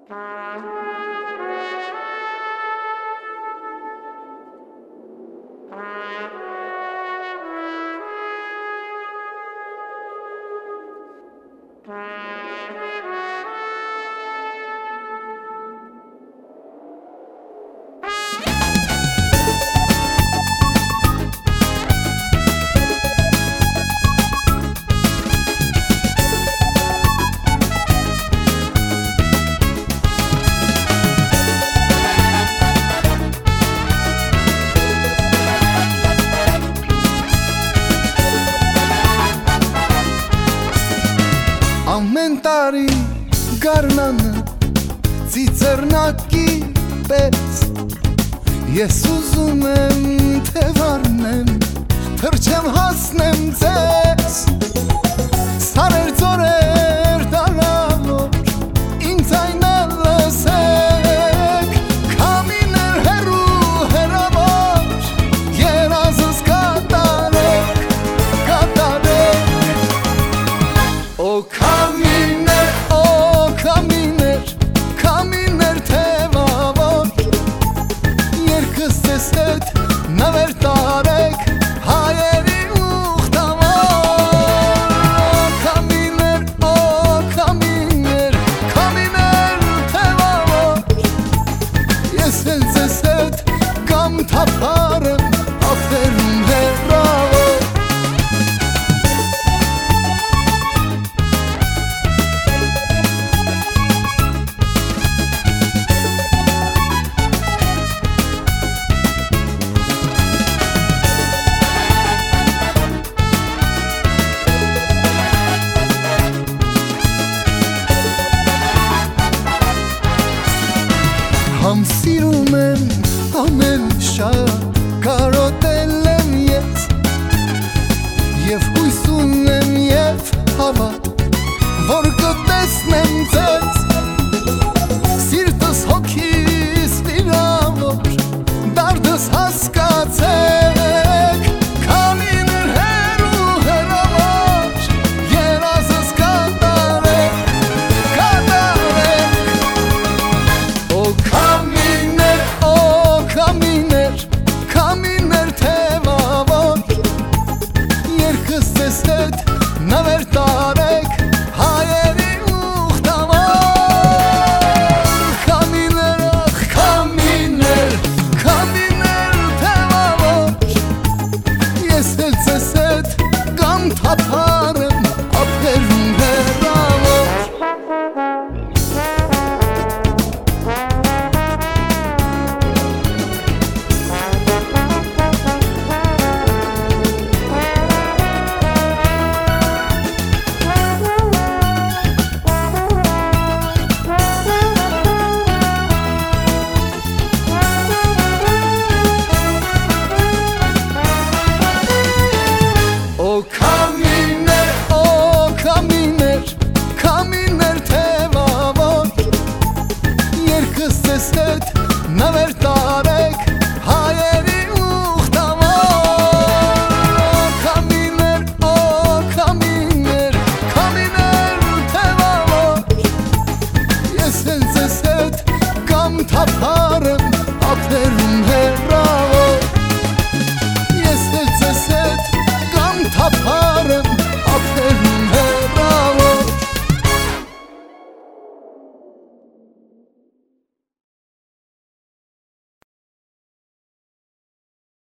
Ամեն տարի գարնանը ծիծեռնակի պես ես ուզում եմ թե վառնեմ, թրջեմ հասնեմ ձեզ, սարեր ձորեր դարավոր ինձ այնա լսեք, քամիներ հեռու հեռավոր երազս կատարեք, Օ քամիներ թևավոր երկս ձեզ հետ նվեր տարեք հայերի ուխտավոր քամիներ թևավոր ես էլ ձեզ հետ կամ թափարեմ ափերում հեռավոր Համ սիրում եմ ամեն շատ կարոտել եմ ես և հույս ունեմ և հավատ որ կտեսնեմ ձեզ սիրտս հոգիս վիրավոր դարդս հասկացեք քամիներ հեռու հեռավոր երազս կատարեք Քամիներ թևավոր երկս ձեզ հետ նվեր տարեք հայերի ուխտավոր քամիներ թևավոր ես էլ ձեզ հետ կամ թափարեմ ափերում հեռավոր Քամիներ թևավոր երկս ձեզ հետ նվեր տարեք